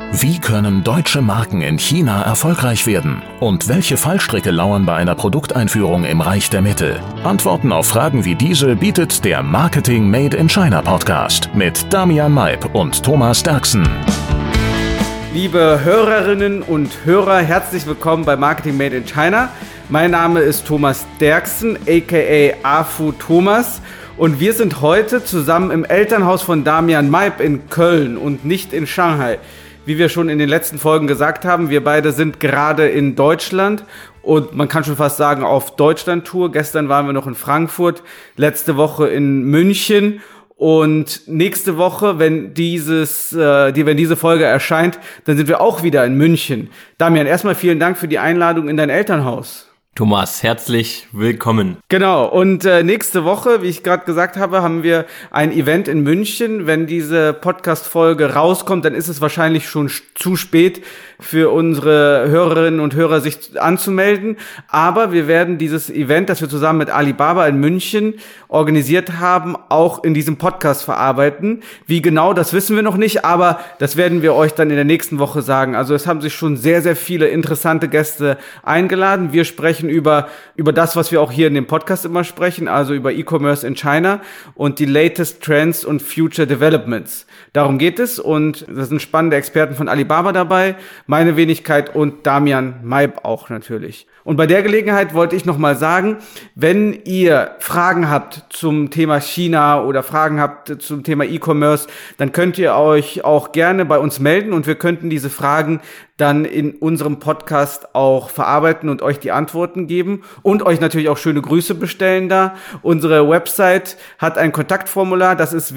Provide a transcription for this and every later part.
Wie können deutsche Marken in China erfolgreich werden? Und welche Fallstricke lauern bei einer Produkteinführung im Reich der Mitte? Antworten auf Fragen wie diese bietet der Marketing Made in China Podcast mit Damian Maib und Thomas Derksen. Liebe Hörerinnen und Hörer, herzlich willkommen bei Marketing Made in China. Mein Name ist Thomas Derksen, aka AFU Thomas. Und wir sind heute zusammen im Elternhaus von Damian Maib in Köln und nicht in Shanghai. Wie wir schon in den letzten Folgen gesagt haben, wir beide sind gerade in Deutschland und man kann schon fast sagen auf Deutschland-Tour. Gestern waren wir noch in Frankfurt, letzte Woche in München und nächste Woche, wenn diese Folge erscheint, dann sind wir auch wieder in München. Damian, erstmal vielen Dank für die Einladung in dein Elternhaus. Thomas, herzlich willkommen. Genau, und nächste Woche, wie ich gerade gesagt habe, haben wir ein Event in München. Wenn diese Podcast-Folge rauskommt, dann ist es wahrscheinlich schon zu spät für unsere Hörerinnen und Hörer, sich anzumelden. Aber wir werden dieses Event, das wir zusammen mit Alibaba in München organisiert haben, auch in diesem Podcast verarbeiten. Wie genau, das wissen wir noch nicht, aber das werden wir euch dann in der nächsten Woche sagen. Also es haben sich schon sehr, sehr viele interessante Gäste eingeladen. Wir sprechen über das, was wir auch hier in dem Podcast immer sprechen, also über E-Commerce in China und die latest Trends und Future Developments. Darum geht es und da sind spannende Experten von Alibaba dabei, meine Wenigkeit und Damian Maib auch natürlich. Und bei der Gelegenheit wollte ich nochmal sagen, wenn ihr Fragen habt zum Thema China oder Fragen habt zum Thema E-Commerce, dann könnt ihr euch auch gerne bei uns melden und wir könnten diese Fragen dann in unserem Podcast auch verarbeiten und euch die Antworten geben und euch natürlich auch schöne Grüße bestellen da. Unsere Website hat ein Kontaktformular, das ist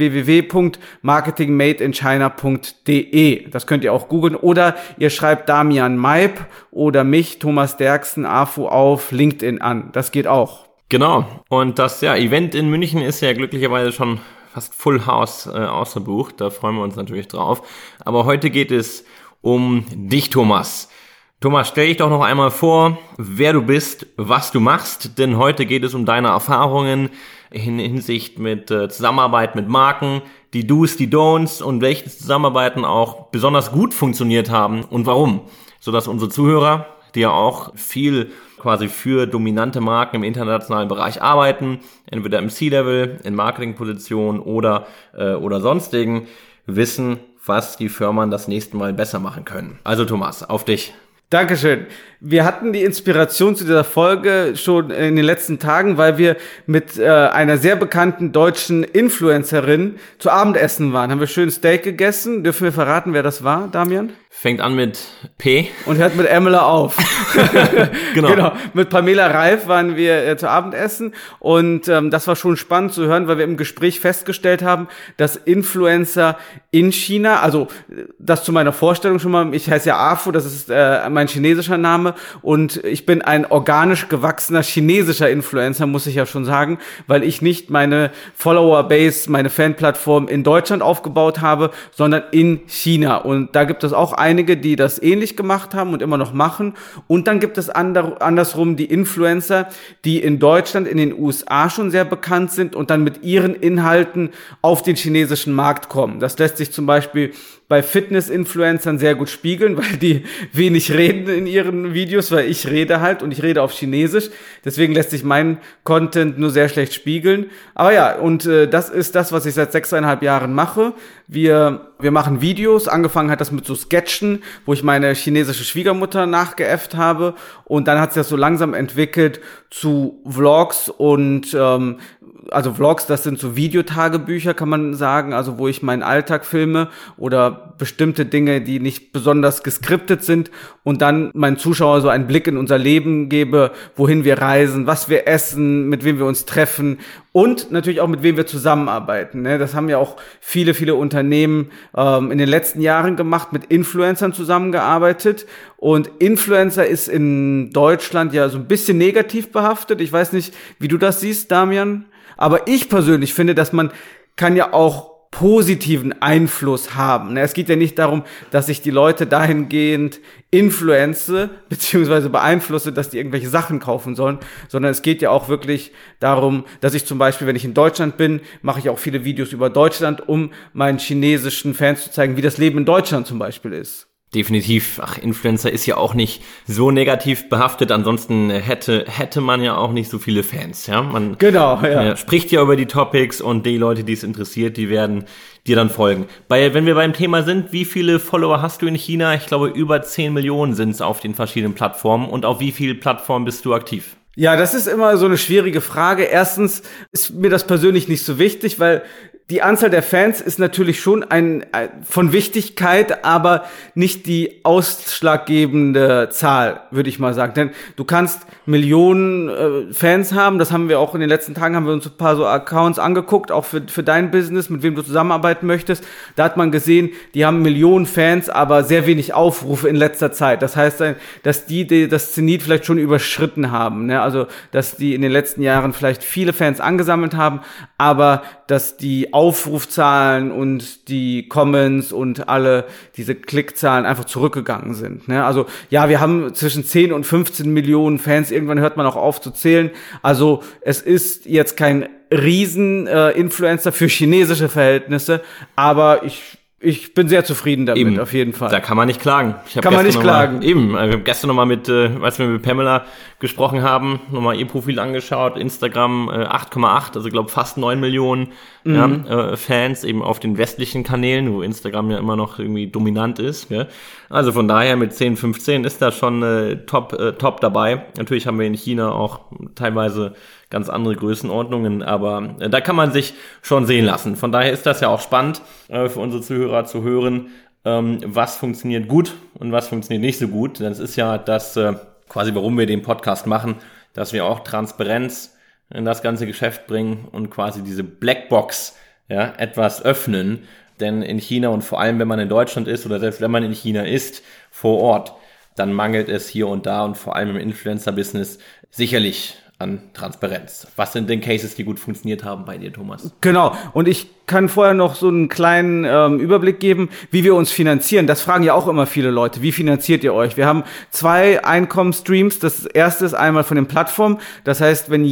www.marketingmadeinchina.de. Das könnt ihr auch googeln oder ihr schreibt Damian Maib oder mich, Thomas Derksen, AFU auf LinkedIn an. Das geht auch. Genau. Und das Event in München ist ja glücklicherweise schon fast Full House ausgebucht. Da freuen wir uns natürlich drauf. Aber heute geht es um dich, Thomas. Thomas, stell dich doch noch einmal vor, wer du bist, was du machst, denn heute geht es um deine Erfahrungen in Hinsicht mit Zusammenarbeit mit Marken, die Do's, die Don'ts und welche Zusammenarbeiten auch besonders gut funktioniert haben und warum, sodass unsere Zuhörer, die ja auch viel quasi für dominante Marken im internationalen Bereich arbeiten, entweder im C-Level, in Marketingpositionen oder sonstigen, wissen, was die Firmen das nächste Mal besser machen können. Also Thomas, auf dich. Dankeschön. Wir hatten die Inspiration zu dieser Folge schon in den letzten Tagen, weil wir mit einer sehr bekannten deutschen Influencerin zu Abendessen waren. Haben wir schön Steak gegessen. Dürfen wir verraten, wer das war, Damian? Fängt an mit P. Und hört mit Emela auf. Genau. Mit Pamela Reif waren wir zu Abendessen und das war schon spannend zu hören, weil wir im Gespräch festgestellt haben, dass Influencer in China, also das zu meiner Vorstellung schon mal, ich heiße ja AFU, das ist mein chinesischer Name und ich bin ein organisch gewachsener chinesischer Influencer, muss ich ja schon sagen, weil ich nicht meine Follower-Base, meine Fanplattform in Deutschland aufgebaut habe, sondern in China und da gibt es auch einige, die das ähnlich gemacht haben und immer noch machen. Und dann gibt es andersrum die Influencer, die in Deutschland, in den USA schon sehr bekannt sind und dann mit ihren Inhalten auf den chinesischen Markt kommen. Das lässt sich zum Beispiel bei Fitness-Influencern sehr gut spiegeln, weil die wenig reden in ihren Videos, weil ich rede halt und ich rede auf Chinesisch. Deswegen lässt sich mein Content nur sehr schlecht spiegeln. Aber ja, und das ist das, was ich seit 6,5 Jahren mache. Wir machen Videos. Angefangen hat das mit so Sketchen, wo ich meine chinesische Schwiegermutter nachgeäfft habe. Und dann hat sich das so langsam entwickelt zu Vlogs und also Vlogs, das sind so Videotagebücher, kann man sagen, also wo ich meinen Alltag filme oder bestimmte Dinge, die nicht besonders geskriptet sind und dann meinen Zuschauern so einen Blick in unser Leben gebe, wohin wir reisen, was wir essen, mit wem wir uns treffen und natürlich auch mit wem wir zusammenarbeiten. Ne? Das haben ja auch viele, viele Unternehmen in den letzten Jahren gemacht, mit Influencern zusammengearbeitet. Und Influencer ist in Deutschland ja so ein bisschen negativ behaftet. Ich weiß nicht, wie du das siehst, Damian. Aber ich persönlich finde, dass man kann ja auch positiven Einfluss haben. Es geht ja nicht darum, dass ich die Leute dahingehend influenze bzw. beeinflusse, dass die irgendwelche Sachen kaufen sollen, sondern es geht ja auch wirklich darum, dass ich zum Beispiel, wenn ich in Deutschland bin, mache ich auch viele Videos über Deutschland, um meinen chinesischen Fans zu zeigen, wie das Leben in Deutschland zum Beispiel ist. Definitiv. Ach, Influencer ist ja auch nicht so negativ behaftet. Ansonsten hätte man ja auch nicht so viele Fans. Ja, man spricht ja über die Topics und die Leute, die es interessiert, die werden dir dann folgen. Wenn wir beim Thema sind, wie viele Follower hast du in China? Ich glaube, über 10 Millionen sind es auf den verschiedenen Plattformen. Und auf wie vielen Plattformen bist du aktiv? Ja, das ist immer so eine schwierige Frage. Erstens ist mir das persönlich nicht so wichtig, weil die Anzahl der Fans ist natürlich schon von Wichtigkeit, aber nicht die ausschlaggebende Zahl, würde ich mal sagen. Denn du kannst Millionen Fans haben, das haben wir auch in den letzten Tagen, haben wir uns ein paar so Accounts angeguckt, auch für dein Business, mit wem du zusammenarbeiten möchtest. Da hat man gesehen, die haben Millionen Fans, aber sehr wenig Aufrufe in letzter Zeit. Das heißt, dass die das Zenit vielleicht schon überschritten haben, ne? Also, dass die in den letzten Jahren vielleicht viele Fans angesammelt haben, aber dass die Aufrufzahlen und die Comments und alle diese Klickzahlen einfach zurückgegangen sind, ne? Also, ja, wir haben zwischen 10 und 15 Millionen Fans. Irgendwann hört man auch auf zu zählen. Also, es ist jetzt kein Riesen-Influencer für chinesische Verhältnisse, aber ich bin sehr zufrieden damit, eben, auf jeden Fall. Da kann man nicht klagen. Kann man nicht klagen. Wir haben gestern nochmal als wir mit Pamela gesprochen haben, nochmal ihr Profil angeschaut, Instagram 8,8, also glaube fast 9 Millionen Fans, eben auf den westlichen Kanälen, wo Instagram ja immer noch irgendwie dominant ist. Gell? Also von daher mit 10, 15 ist da schon top dabei. Natürlich haben wir in China auch teilweise ganz andere Größenordnungen, aber da kann man sich schon sehen lassen. Von daher ist das ja auch spannend für unsere Zuhörer zu hören, was funktioniert gut und was funktioniert nicht so gut. Denn es ist ja das quasi, warum wir den Podcast machen, dass wir auch Transparenz in das ganze Geschäft bringen und quasi diese Blackbox etwas öffnen. Denn in China und vor allem, wenn man in Deutschland ist oder selbst wenn man in China ist, vor Ort, dann mangelt es hier und da und vor allem im Influencer-Business sicherlich an Transparenz. Was sind denn Cases, die gut funktioniert haben bei dir, Thomas? Genau. Und ich kann vorher noch so einen kleinen Überblick geben, wie wir uns finanzieren. Das fragen ja auch immer viele Leute. Wie finanziert ihr euch? Wir haben 2 Einkommensstreams. Das erste ist einmal von den Plattformen. Das heißt, wenn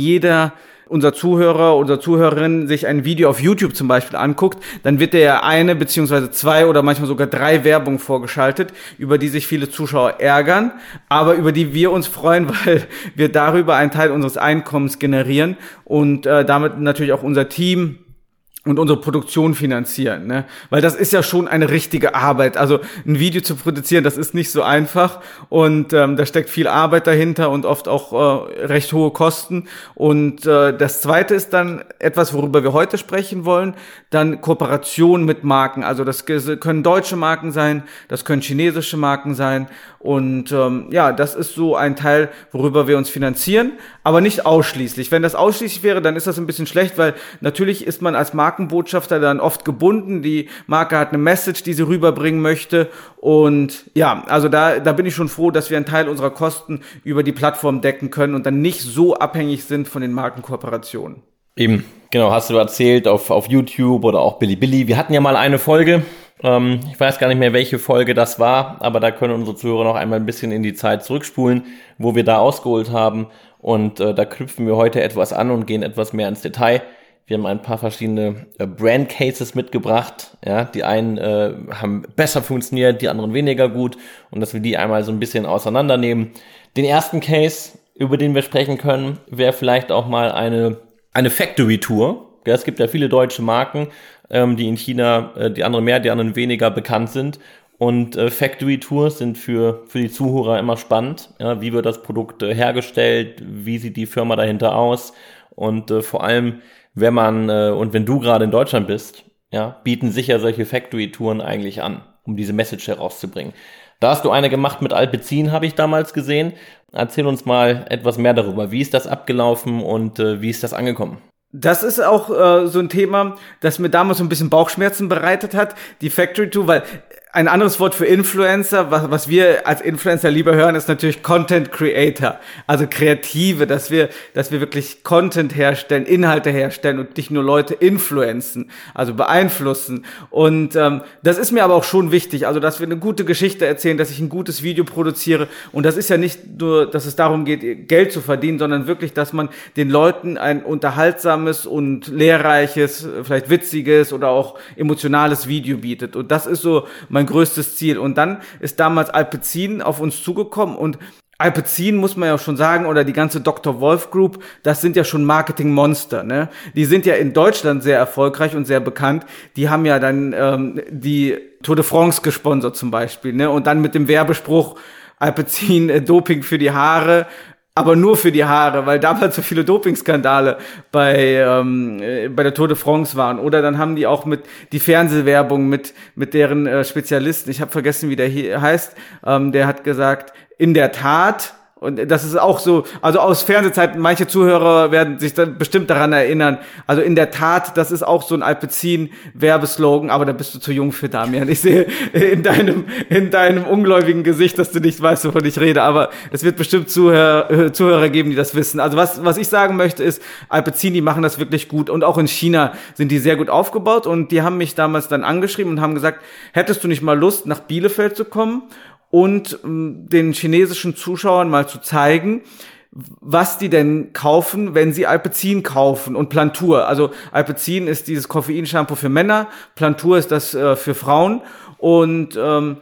unser Zuhörer oder Zuhörerin sich ein Video auf YouTube zum Beispiel anguckt, dann wird der eine beziehungsweise 2 oder manchmal sogar 3 Werbung vorgeschaltet, über die sich viele Zuschauer ärgern, aber über die wir uns freuen, weil wir darüber einen Teil unseres Einkommens generieren und damit natürlich auch unser Team und unsere Produktion finanzieren, ne? Weil das ist ja schon eine richtige Arbeit. Also ein Video zu produzieren, das ist nicht so einfach und da steckt viel Arbeit dahinter und oft auch recht hohe Kosten. Und das Zweite ist dann etwas, worüber wir heute sprechen wollen, dann Kooperation mit Marken. Also das können deutsche Marken sein, das können chinesische Marken sein und das ist so ein Teil, worüber wir uns finanzieren, aber nicht ausschließlich. Wenn das ausschließlich wäre, dann ist das ein bisschen schlecht, weil natürlich ist man als Markenbotschafter dann oft gebunden. Die Marke hat eine Message, die sie rüberbringen möchte. Und ja, also da bin ich schon froh, dass wir einen Teil unserer Kosten über die Plattform decken können und dann nicht so abhängig sind von den Markenkooperationen. Eben, genau, hast du erzählt auf YouTube oder auch Bilibili. Wir hatten ja mal eine Folge, ich weiß gar nicht mehr, welche Folge das war, aber da können unsere Zuhörer noch einmal ein bisschen in die Zeit zurückspulen, wo wir da ausgeholt haben. Und da knüpfen wir heute etwas an und gehen etwas mehr ins Detail. Wir haben ein paar verschiedene Brand-Cases mitgebracht. Ja, die einen haben besser funktioniert, die anderen weniger gut. Und dass wir die einmal so ein bisschen auseinandernehmen. Den ersten Case, über den wir sprechen können, wäre vielleicht auch mal eine Factory-Tour. Ja, es gibt ja viele deutsche Marken, die in China, die anderen mehr, die anderen weniger bekannt sind. Und Factory-Tours sind für die Zuhörer immer spannend. Ja, wie wird das Produkt hergestellt? Wie sieht die Firma dahinter aus? Und vor allem, wenn du gerade in Deutschland bist, ja, bieten sicher solche Factory-Touren eigentlich an, um diese Message herauszubringen. Da hast du eine gemacht mit Alpecin, habe ich damals gesehen. Erzähl uns mal etwas mehr darüber. Wie ist das abgelaufen und wie ist das angekommen? Das ist auch so ein Thema, das mir damals so ein bisschen Bauchschmerzen bereitet hat, die Factory Tour, weil ein anderes Wort für Influencer, was wir als Influencer lieber hören, ist natürlich Content Creator, also Kreative, dass wir wirklich Content herstellen, Inhalte herstellen und nicht nur Leute influenzen, also beeinflussen. Und das ist mir aber auch schon wichtig, also dass wir eine gute Geschichte erzählen, dass ich ein gutes Video produziere. Und das ist ja nicht nur, dass es darum geht, Geld zu verdienen, sondern wirklich, dass man den Leuten ein unterhaltsames und lehrreiches, vielleicht witziges oder auch emotionales Video bietet. Und das ist so mein mein größtes Ziel. Und dann ist damals Alpecin auf uns zugekommen und Alpecin, muss man ja schon sagen, oder die ganze Dr. Wolf Group, das sind ja schon Marketingmonster, ne? Die sind ja in Deutschland sehr erfolgreich und sehr bekannt. Die haben ja dann die Tour de France gesponsert zum Beispiel, ne? Und dann mit dem Werbespruch Alpecin Doping für die Haare, aber nur für die Haare, weil damals so viele Dopingskandale bei der Tour de France waren. Oder dann haben die auch mit die Fernsehwerbung mit deren Spezialisten, ich habe vergessen, wie der hier heißt, der hat gesagt, in der Tat, und das ist auch so, also aus Fernsehzeiten, manche Zuhörer werden sich dann bestimmt daran erinnern, also in der Tat, das ist auch so ein Alpecin-Werbeslogan, aber da bist du zu jung für, Damian. Ich sehe in deinem ungläubigen Gesicht, dass du nicht weißt, wovon ich rede, aber es wird bestimmt Zuhörer geben, die das wissen. Also was ich sagen möchte ist, Alpecin, die machen das wirklich gut und auch in China sind die sehr gut aufgebaut und die haben mich damals dann angeschrieben und haben gesagt, hättest du nicht mal Lust, nach Bielefeld zu kommen und den chinesischen Zuschauern mal zu zeigen, was die denn kaufen, wenn sie Alpecin kaufen und Plantur. Also Alpecin ist dieses Koffeinshampoo für Männer, Plantur ist das für Frauen und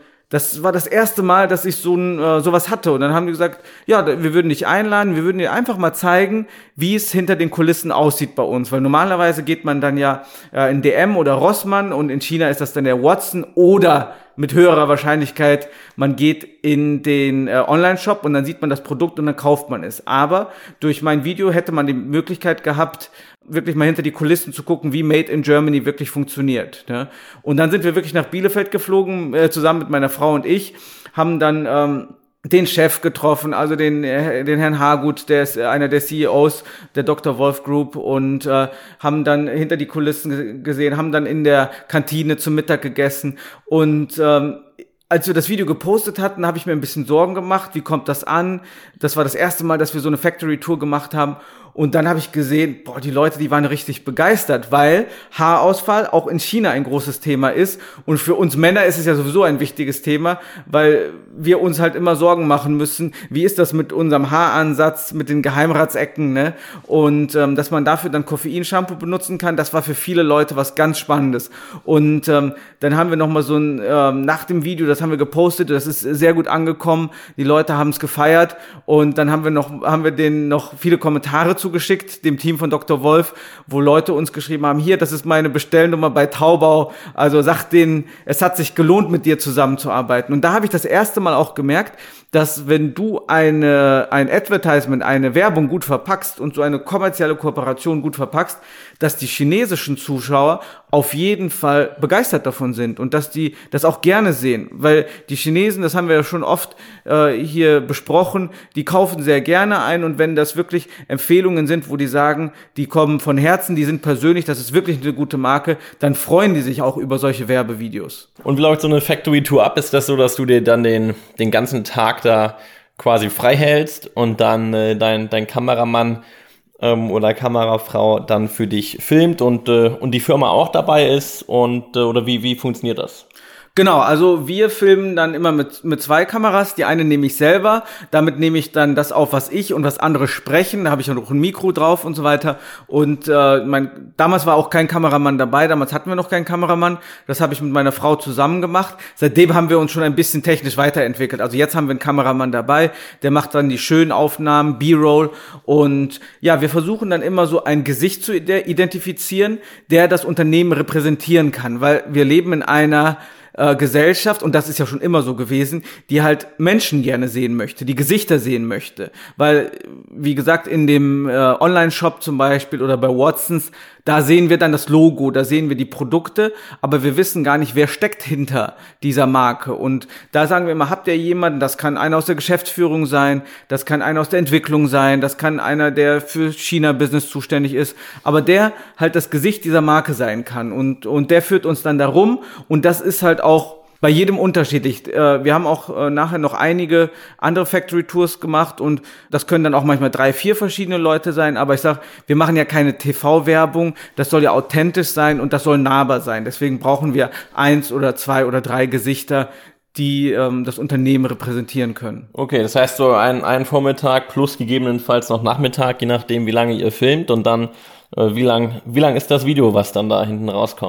das war das erste Mal, dass ich sowas hatte. Und dann haben die gesagt, ja, wir würden dich einladen, wir würden dir einfach mal zeigen, wie es hinter den Kulissen aussieht bei uns. Weil normalerweise geht man dann ja in DM oder Rossmann und in China ist das dann der Watson oder mit höherer Wahrscheinlichkeit, man geht in den Online-Shop und dann sieht man das Produkt und dann kauft man es. Aber durch mein Video hätte man die Möglichkeit gehabt, wirklich mal hinter die Kulissen zu gucken, wie Made in Germany wirklich funktioniert. Ne? Und dann sind wir wirklich nach Bielefeld geflogen, zusammen mit meiner Frau und ich, haben dann den Chef getroffen, also den Herrn Hargut, der ist einer der CEOs der Dr. Wolf Group und haben dann hinter die Kulissen gesehen, haben dann in der Kantine zum Mittag gegessen und als wir das Video gepostet hatten, habe ich mir ein bisschen Sorgen gemacht, wie kommt das an? Das war das erste Mal, dass wir so eine Factory-Tour gemacht haben. Und dann habe ich gesehen, die Leute, die waren richtig begeistert, weil Haarausfall auch in China ein großes Thema ist. Und für uns Männer ist es ja sowieso ein wichtiges Thema, weil wir uns halt immer Sorgen machen müssen, wie ist das mit unserem Haaransatz, mit den Geheimratsecken, ne? Und dass man dafür dann Koffeinshampoo benutzen kann, das war für viele Leute was ganz Spannendes. Und dann haben wir nochmal so nach dem Video, das haben wir gepostet, das ist sehr gut angekommen, die Leute haben es gefeiert und dann haben wir denen noch viele Kommentare zugeschickt, dem Team von Dr. Wolf, wo Leute uns geschrieben haben, hier, das ist meine Bestellnummer bei Taobao, also sagt denen, es hat sich gelohnt, mit dir zusammenzuarbeiten. Und da habe ich das erste Mal auch gemerkt, dass wenn du ein Advertisement, eine Werbung gut verpackst und so eine kommerzielle Kooperation gut verpackst, dass die chinesischen Zuschauer auf jeden Fall begeistert davon sind und dass die das auch gerne sehen, weil die Chinesen, das haben wir ja schon oft hier besprochen, die kaufen sehr gerne ein und wenn das wirklich Empfehlungen sind, wo die sagen, die kommen von Herzen, die sind persönlich, das ist wirklich eine gute Marke, dann freuen die sich auch über solche Werbevideos. Und wie läuft so eine Factory-Tour ab? Ist das so, dass du dir dann den ganzen Tag da quasi frei hältst und dann dein Kameramann oder Kamerafrau dann für dich filmt und die Firma auch dabei ist und oder wie funktioniert das? Genau, also wir filmen dann immer mit zwei Kameras. Die eine nehme ich selber, damit nehme ich dann das auf, was ich und was andere sprechen. Da habe ich dann noch ein Mikro drauf und so weiter. Und damals war auch kein Kameramann dabei, damals hatten wir noch keinen Kameramann. Das habe ich mit meiner Frau zusammen gemacht. Seitdem haben wir uns schon ein bisschen technisch weiterentwickelt. Also jetzt haben wir einen Kameramann dabei, der macht dann die schönen Aufnahmen, B-Roll. Und ja, wir versuchen dann immer so ein Gesicht zu identifizieren, der das Unternehmen repräsentieren kann, weil wir leben in einer Gesellschaft, und das ist ja schon immer so gewesen, die halt Menschen gerne sehen möchte, die Gesichter sehen möchte. Weil, wie gesagt, in dem Online-Shop zum Beispiel oder bei Watsons, da sehen wir dann das Logo, da sehen wir die Produkte, aber wir wissen gar nicht, wer steckt hinter dieser Marke. Und da sagen wir immer, habt ihr jemanden, das kann einer aus der Geschäftsführung sein, das kann einer aus der Entwicklung sein, das kann einer, der für China-Business zuständig ist, aber der halt das Gesicht dieser Marke sein kann. Und der führt uns dann darum, und das ist halt auch bei jedem unterschiedlich. Wir haben auch nachher noch einige andere Factory-Tours gemacht und das können dann auch manchmal 3, 4 verschiedene Leute sein, aber ich sag, wir machen ja keine TV-Werbung, das soll ja authentisch sein und das soll nahbar sein. Deswegen brauchen wir 1 oder 2 oder 3 Gesichter, die das Unternehmen repräsentieren können. Okay, das heißt so ein Vormittag plus gegebenenfalls noch Nachmittag, je nachdem wie lange ihr filmt und dann wie lang ist das Video, was dann da hinten rauskommt?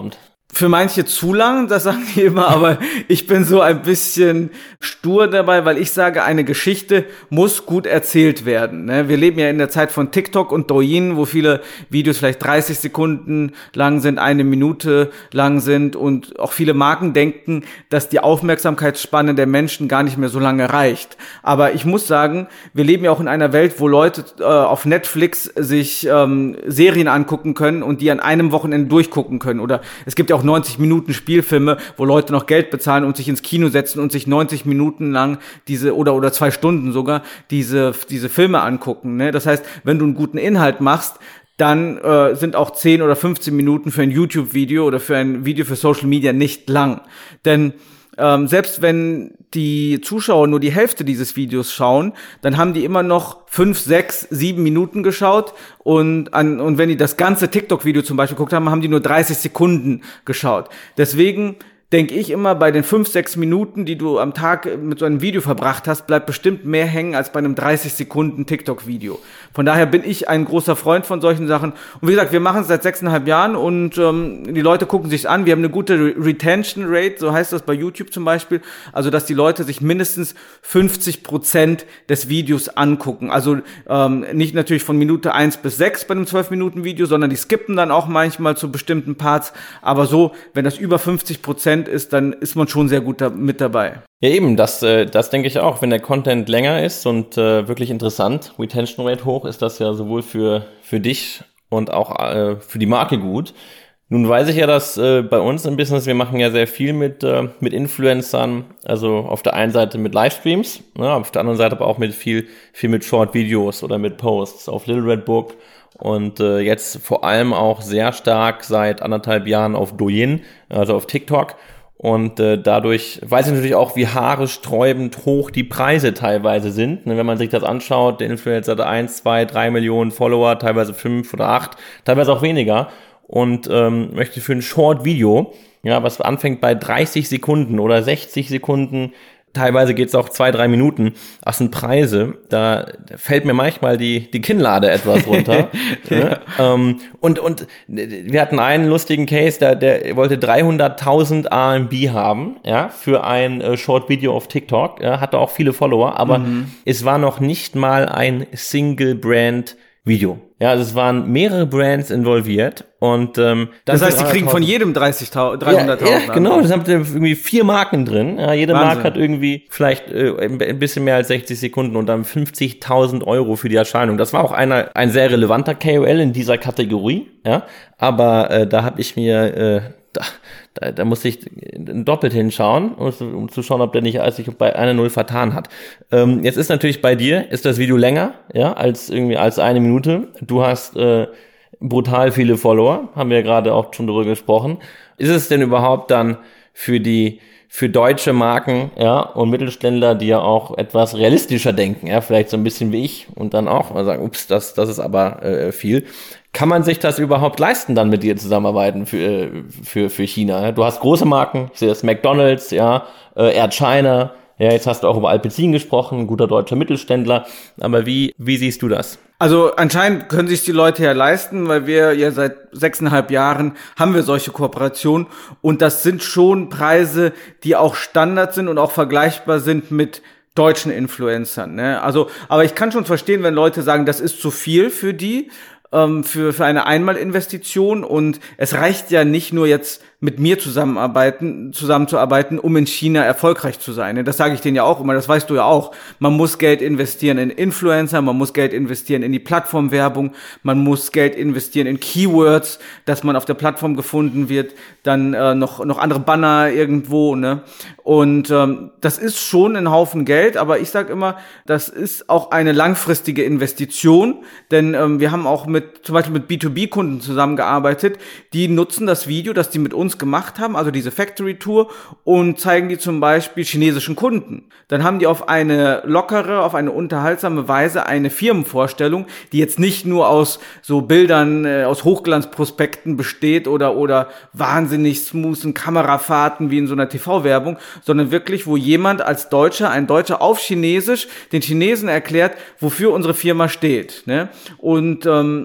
Für manche zu lang, das sagen die immer, aber ich bin so ein bisschen stur dabei, weil ich sage, eine Geschichte muss gut erzählt werden. Ne? Wir leben ja in der Zeit von TikTok und Douyin, wo viele Videos vielleicht 30 Sekunden lang sind, 1 Minute lang sind und auch viele Marken denken, dass die Aufmerksamkeitsspanne der Menschen gar nicht mehr so lange reicht. Aber ich muss sagen, wir leben ja auch in einer Welt, wo Leute auf Netflix sich Serien angucken können und die an einem Wochenende durchgucken können. Oder es gibt ja auch 90 Minuten Spielfilme, wo Leute noch Geld bezahlen und sich ins Kino setzen und sich 90 Minuten lang diese oder 2 Stunden sogar diese Filme angucken. Ne? Das heißt, wenn du einen guten Inhalt machst, dann sind auch 10 oder 15 Minuten für ein YouTube-Video oder für ein Video für Social Media nicht lang. Denn selbst wenn die Zuschauer nur die Hälfte dieses Videos schauen, dann haben die immer noch 5, 6, 7 Minuten geschaut und wenn die das ganze TikTok-Video zum Beispiel geguckt haben, haben die nur 30 Sekunden geschaut. Deswegen denke ich immer, bei den 5, 6 Minuten, die du am Tag mit so einem Video verbracht hast, bleibt bestimmt mehr hängen als bei einem 30 Sekunden TikTok-Video. Von daher bin ich ein großer Freund von solchen Sachen. Und wie gesagt, wir machen es seit 6,5 Jahren und die Leute gucken sich's an. Wir haben eine gute Retention Rate, so heißt das bei YouTube zum Beispiel. Also, dass die Leute sich mindestens 50% des Videos angucken. Also nicht natürlich von Minute 1 bis 6 bei einem 12-Minuten-Video, sondern die skippen dann auch manchmal zu bestimmten Parts. Aber so, wenn das über 50% ist, dann ist man schon sehr gut mit dabei. Ja eben, das denke ich auch. Wenn der Content länger ist und wirklich interessant, Retention Rate hoch, ist das ja sowohl für dich und auch für die Marke gut. Nun weiß ich ja, dass bei uns im Business, wir machen ja sehr viel mit Influencern, also auf der einen Seite mit Livestreams, ne, auf der anderen Seite aber auch mit viel mit Short-Videos oder mit Posts auf Little Red Book und jetzt vor allem auch sehr stark seit 1,5 Jahren auf Douyin, also auf TikTok. Und dadurch weiß ich natürlich auch, wie haaresträubend hoch die Preise teilweise sind. Wenn man sich das anschaut, der Influencer hat 1, 2, 3 Millionen Follower, teilweise 5 oder 8, teilweise auch weniger. Und möchte für ein Short-Video, ja, was anfängt bei 30 Sekunden oder 60 Sekunden, teilweise geht's auch 2, 3 Minuten, das sind Preise, da fällt mir manchmal die Kinnlade etwas runter. Ja. Und wir hatten einen lustigen Case, der wollte 300.000 RMB haben, ja, für ein Short-Video auf TikTok, ja, hatte auch viele Follower, aber es war noch nicht mal ein Single-Brand-Video. Ja, also es waren mehrere Brands involviert und das heißt, die kriegen von jedem 300.000. Ja, genau, das haben irgendwie 4 Marken drin. Ja, jede Marke hat irgendwie vielleicht ein bisschen mehr als 60 Sekunden und dann 50.000 Euro für die Erscheinung. Das war auch ein sehr relevanter KOL in dieser Kategorie, ja, aber da habe ich mir da musste ich doppelt hinschauen, um zu schauen, ob der nicht sich bei 1-0 vertan hat. Jetzt ist natürlich bei dir, ist das Video länger, ja, als 1 Minute. Du hast brutal viele Follower, haben wir ja gerade auch schon darüber gesprochen. Ist es denn überhaupt dann für deutsche Marken, ja, und Mittelständler, die ja auch etwas realistischer denken, ja, vielleicht so ein bisschen wie ich und dann auch mal sagen, ups, das ist aber viel. Kann man sich das überhaupt leisten, dann mit dir zusammenarbeiten für China? Ja? Du hast große Marken, ich sehe das McDonald's, ja, Air China, ja, jetzt hast du auch über Alpecin gesprochen, ein guter deutscher Mittelständler, aber wie siehst du das? Also anscheinend können sich die Leute ja leisten, weil wir ja seit 6,5 Jahren haben wir solche Kooperationen und das sind schon Preise, die auch Standard sind und auch vergleichbar sind mit deutschen Influencern, ne? Also, aber ich kann schon verstehen, wenn Leute sagen, das ist zu viel für die, für eine Einmalinvestition und es reicht ja nicht nur jetzt mit mir zusammenzuarbeiten, um in China erfolgreich zu sein. Das sage ich denen ja auch immer, das weißt du ja auch. Man muss Geld investieren in Influencer, man muss Geld investieren in die Plattformwerbung, man muss Geld investieren in Keywords, dass man auf der Plattform gefunden wird, dann noch andere Banner irgendwo, ne? Und das ist schon ein Haufen Geld, aber ich sage immer, das ist auch eine langfristige Investition, denn wir haben auch zum Beispiel mit B2B-Kunden zusammengearbeitet, die nutzen das Video, das die mit uns gemacht haben, also diese Factory Tour, und zeigen die zum Beispiel chinesischen Kunden. Dann haben die auf eine lockere, auf eine unterhaltsame Weise eine Firmenvorstellung, die jetzt nicht nur aus so Bildern, aus Hochglanzprospekten besteht oder wahnsinnig smoothen Kamerafahrten wie in so einer TV-Werbung, sondern wirklich, wo jemand als ein Deutscher auf Chinesisch den Chinesen erklärt, wofür unsere Firma steht, ne? Und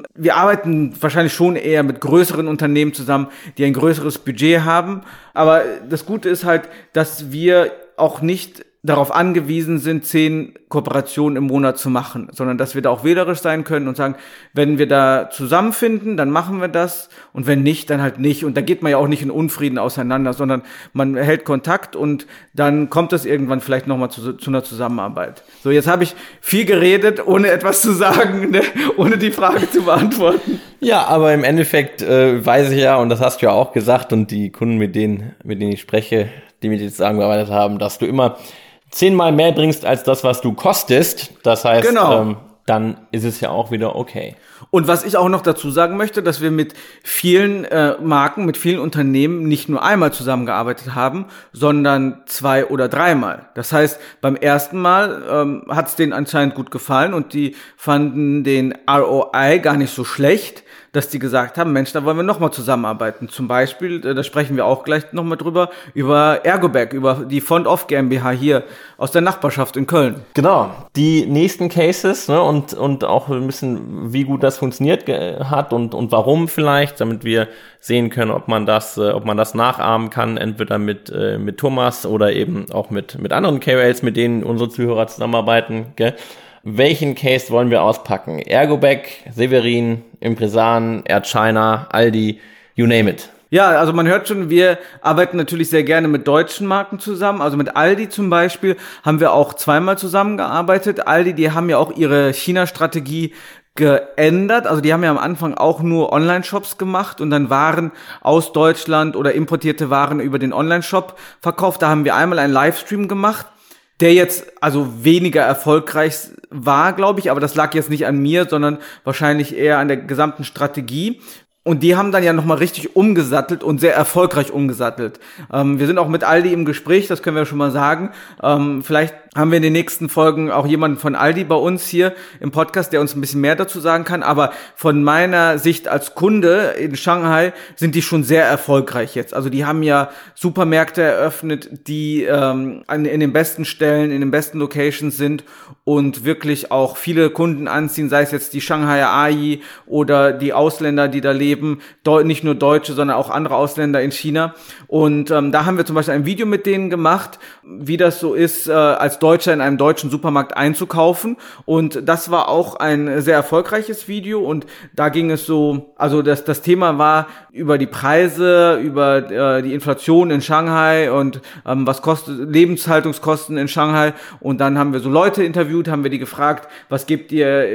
wir arbeiten wahrscheinlich schon eher mit größeren Unternehmen zusammen, die ein größeres Budget haben. Aber das Gute ist halt, dass wir auch nicht darauf angewiesen sind, 10 Kooperationen im Monat zu machen, sondern dass wir da auch wählerisch sein können und sagen, wenn wir da zusammenfinden, dann machen wir das und wenn nicht, dann halt nicht. Und da geht man ja auch nicht in Unfrieden auseinander, sondern man hält Kontakt und dann kommt es irgendwann vielleicht nochmal zu einer Zusammenarbeit. So, jetzt habe ich viel geredet, ohne etwas zu sagen, ne? Ohne die Frage zu beantworten. Ja, aber im Endeffekt weiß ich ja, und das hast du ja auch gesagt, und die Kunden, mit denen ich spreche, die mit dir zusammengearbeitet haben, dass du immer 10-mal mehr bringst als das, was du kostest. Das heißt, genau. Dann ist es ja auch wieder okay. Und was ich auch noch dazu sagen möchte, dass wir mit vielen Marken, mit vielen Unternehmen nicht nur einmal zusammengearbeitet haben, sondern 2 oder 3-mal. Das heißt, beim ersten Mal hat es denen anscheinend gut gefallen und die fanden den ROI gar nicht so schlecht, dass die gesagt haben, Mensch, da wollen wir nochmal zusammenarbeiten. Zum Beispiel, da sprechen wir auch gleich nochmal drüber, über Ergobag, über die Font-Off GmbH hier aus der Nachbarschaft in Köln. Genau, die nächsten Cases, ne, und auch ein bisschen, wie gut das funktioniert hat und warum vielleicht, damit wir sehen können, ob man das nachahmen kann, entweder mit Thomas oder eben auch mit anderen KOLs, mit denen unsere Zuhörer zusammenarbeiten, gell? Welchen Case wollen wir auspacken? Ergobag, Severin, Impresan, Air China, Aldi, you name it. Ja, also man hört schon, wir arbeiten natürlich sehr gerne mit deutschen Marken zusammen. Also mit Aldi zum Beispiel haben wir auch 2-mal zusammengearbeitet. Aldi, die haben ja auch ihre China-Strategie geändert. Also die haben ja am Anfang auch nur Online-Shops gemacht und dann Waren aus Deutschland oder importierte Waren über den Online-Shop verkauft. Da haben wir einmal einen Livestream gemacht, der jetzt also weniger erfolgreich war, glaube ich, aber das lag jetzt nicht an mir, sondern wahrscheinlich eher an der gesamten Strategie. Und die haben dann ja nochmal richtig umgesattelt und sehr erfolgreich umgesattelt. Wir sind auch mit Aldi im Gespräch, das können wir schon mal sagen. Vielleicht haben wir in den nächsten Folgen auch jemanden von Aldi bei uns hier im Podcast, der uns ein bisschen mehr dazu sagen kann. Aber von meiner Sicht als Kunde in Shanghai sind die schon sehr erfolgreich jetzt. Also die haben ja Supermärkte eröffnet, die in den besten Stellen, in den besten Locations sind und wirklich auch viele Kunden anziehen, sei es jetzt die Shanghaier AI oder die Ausländer, die da leben, nicht nur Deutsche, sondern auch andere Ausländer in China. Und da haben wir zum Beispiel ein Video mit denen gemacht, wie das so ist, als Deutscher in einem deutschen Supermarkt einzukaufen. Und das war auch ein sehr erfolgreiches Video. Und da ging es so, also das Thema war über die Preise, über die Inflation in Shanghai und was kostet Lebenshaltungskosten in Shanghai. Und dann haben wir so Leute interviewt, haben wir die gefragt, was gebt ihr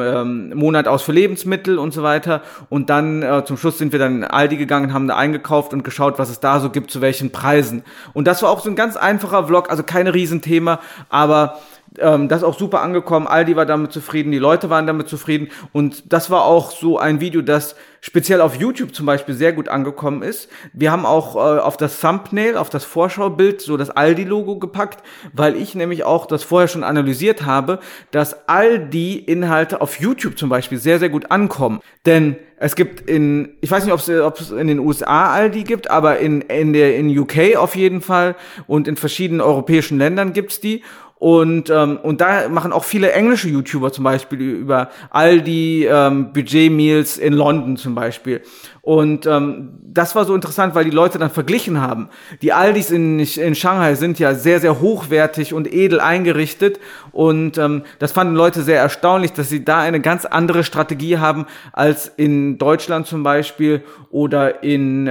im Monat aus für Lebensmittel und so weiter. Und dann zum Schluss sind wir dann in Aldi gegangen, haben da eingekauft und geschaut, was es da so gibt, zu welchen Preisen. Und das war auch so ein ganz einfacher Vlog, also kein Riesenthema, aber das ist auch super angekommen. Aldi war damit zufrieden, die Leute waren damit zufrieden und das war auch so ein Video, das speziell auf YouTube zum Beispiel sehr gut angekommen ist. Wir haben auch auf das Thumbnail, auf das Vorschaubild so das Aldi-Logo gepackt, weil ich nämlich auch das vorher schon analysiert habe, dass Aldi-Inhalte auf YouTube zum Beispiel sehr, sehr gut ankommen. Denn es gibt ich weiß nicht, ob es in den USA Aldi gibt, aber in UK auf jeden Fall und in verschiedenen europäischen Ländern gibt's die. Und da machen auch viele englische YouTuber zum Beispiel über Aldi Budget Meals in London zum Beispiel. Und das war so interessant, weil die Leute dann verglichen haben. Die Aldis in Shanghai sind ja sehr, sehr hochwertig und edel eingerichtet. Und das fanden Leute sehr erstaunlich, dass sie da eine ganz andere Strategie haben als in Deutschland zum Beispiel oder in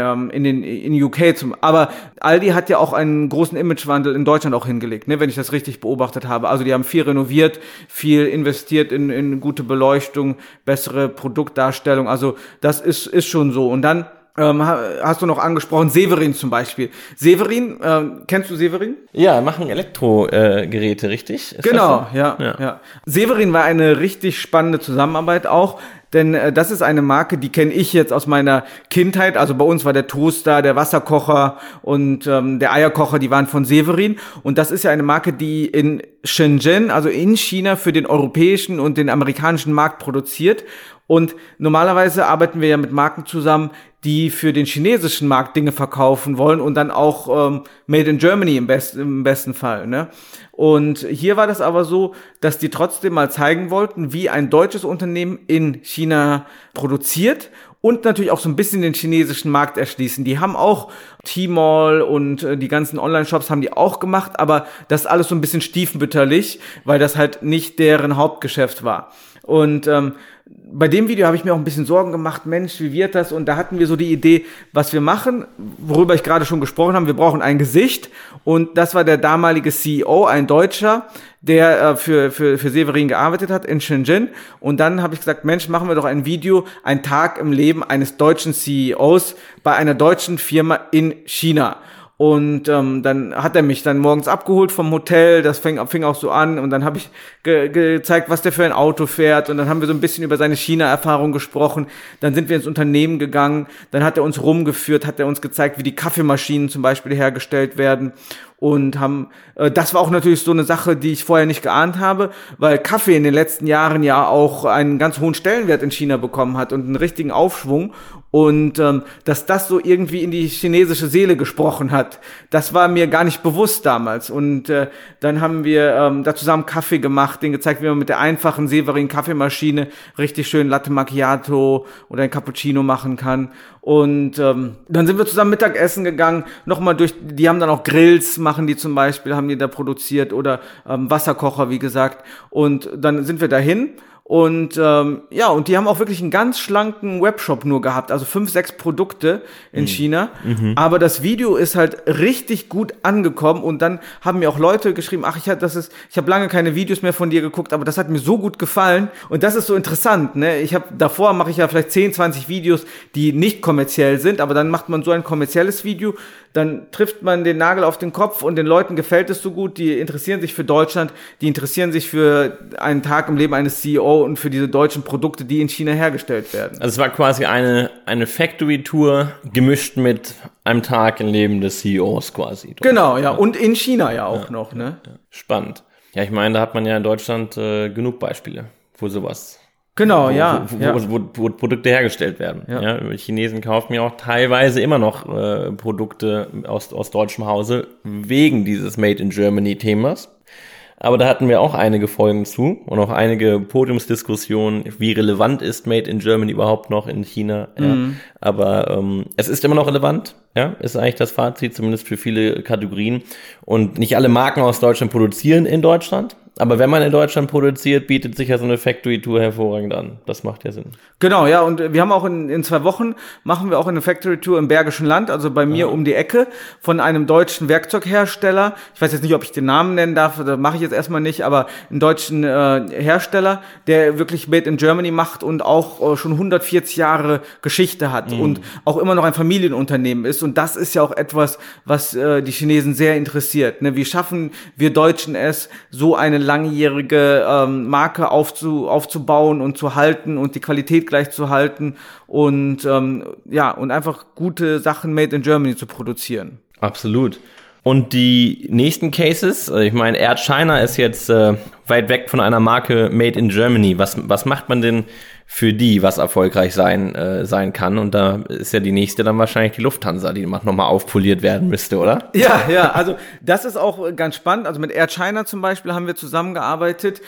UK. Aber Aldi hat ja auch einen großen Imagewandel in Deutschland auch hingelegt, ne, wenn ich das richtig beobachtet habe. Also die haben viel renoviert, viel investiert in gute Beleuchtung, bessere Produktdarstellung. Also das ist schon so. Und dann hast du noch angesprochen, Severin zum Beispiel. Severin, kennst du Severin? Ja, machen Elektrogeräte, richtig? Ist genau, so? Ja. Severin war eine richtig spannende Zusammenarbeit auch, denn das ist eine Marke, die kenne ich jetzt aus meiner Kindheit. Also bei uns war der Toaster, der Wasserkocher und der Eierkocher, die waren von Severin. Und das ist ja eine Marke, die in Shenzhen, also in China, für den europäischen und den amerikanischen Markt produziert. Und normalerweise arbeiten wir ja mit Marken zusammen, die für den chinesischen Markt Dinge verkaufen wollen und dann auch Made in Germany im besten Fall, ne? Und hier war das aber so, dass die trotzdem mal zeigen wollten, wie ein deutsches Unternehmen in China produziert und natürlich auch so ein bisschen den chinesischen Markt erschließen. Die haben auch Tmall und die ganzen Online-Shops haben die auch gemacht, aber das alles so ein bisschen stiefmütterlich, weil das halt nicht deren Hauptgeschäft war. Und bei dem Video habe ich mir auch ein bisschen Sorgen gemacht, Mensch, wie wird das? Und da hatten wir so die Idee, was wir machen, worüber ich gerade schon gesprochen habe, wir brauchen ein Gesicht und das war der damalige CEO, ein Deutscher, der für Severin gearbeitet hat in Shenzhen und dann habe ich gesagt, Mensch, machen wir doch ein Video, ein Tag im Leben eines deutschen CEOs bei einer deutschen Firma in China. Und dann hat er mich dann morgens abgeholt vom Hotel, das fing auch so an und dann habe ich gezeigt, was der für ein Auto fährt und dann haben wir so ein bisschen über seine China-Erfahrung gesprochen, dann sind wir ins Unternehmen gegangen, dann hat er uns rumgeführt, hat er uns gezeigt, wie die Kaffeemaschinen zum Beispiel hergestellt werden und das war auch natürlich so eine Sache, die ich vorher nicht geahnt habe, weil Kaffee in den letzten Jahren ja auch einen ganz hohen Stellenwert in China bekommen hat und einen richtigen Aufschwung und dass das so irgendwie in die chinesische Seele gesprochen hat, das war mir gar nicht bewusst damals und dann haben wir da zusammen Kaffee gemacht, den gezeigt, wie man mit der einfachen Severin Kaffeemaschine richtig schön Latte Macchiato oder ein Cappuccino machen kann und dann sind wir zusammen Mittagessen gegangen, nochmal die haben dann auch Grills, machen die zum Beispiel, haben die da produziert oder Wasserkocher, wie gesagt und dann sind wir dahin. Und und die haben auch wirklich einen ganz schlanken Webshop nur gehabt, also 5, 6 Produkte in China. Aber das Video ist halt richtig gut angekommen und dann haben mir auch Leute geschrieben, ich habe lange keine Videos mehr von dir geguckt, aber das hat mir so gut gefallen und das ist so interessant, ne? Davor mache ich ja vielleicht 10, 20 Videos, die nicht kommerziell sind, aber dann macht man so ein kommerzielles Video, dann trifft man den Nagel auf den Kopf und den Leuten gefällt es so gut, die interessieren sich für Deutschland, die interessieren sich für einen Tag im Leben eines CEO und für diese deutschen Produkte, die in China hergestellt werden. Also es war quasi eine Factory-Tour gemischt mit einem Tag im Leben des CEOs quasi. Genau, ja, und in China ja auch noch, ne? Ja. Spannend. Ja, ich meine, da hat man ja in Deutschland genug Beispiele, wo sowas... Genau, wo Produkte hergestellt werden. Ja. Chinesen kaufen ja auch teilweise immer noch Produkte aus deutschem Hause wegen dieses Made in Germany Themas. Aber da hatten wir auch einige Folgen zu und auch einige Podiumsdiskussionen, wie relevant ist Made in Germany überhaupt noch in China. Ja. Aber es ist immer noch relevant, ja, ist eigentlich das Fazit, zumindest für viele Kategorien. Und nicht alle Marken aus Deutschland produzieren in Deutschland. Aber wenn man in Deutschland produziert, bietet sich ja so eine Factory-Tour hervorragend an. Das macht ja Sinn. Genau, ja, und wir haben auch in 2 Wochen, machen wir auch eine Factory-Tour im Bergischen Land, also bei mir um die Ecke, von einem deutschen Werkzeughersteller. Ich weiß jetzt nicht, ob ich den Namen nennen darf, das mache ich jetzt erstmal nicht, aber einen deutschen Hersteller, der wirklich Made in Germany macht und auch schon 140 Jahre Geschichte hat und auch immer noch ein Familienunternehmen ist. Und das ist ja auch etwas, was die Chinesen sehr interessiert. Ne? Wie schaffen wir Deutschen es, so eine langjährige Marke aufzubauen und zu halten und die Qualität gleich zu halten und und einfach gute Sachen made in Germany zu produzieren. Absolut. Und die nächsten Cases, ich meine, Air China ist jetzt weit weg von einer Marke made in Germany. Was macht man denn für die, was erfolgreich sein kann? Und da ist ja die nächste dann wahrscheinlich die Lufthansa, die nochmal aufpoliert werden müsste, oder? Ja, also das ist auch ganz spannend. Also mit Air China zum Beispiel haben wir zusammengearbeitet.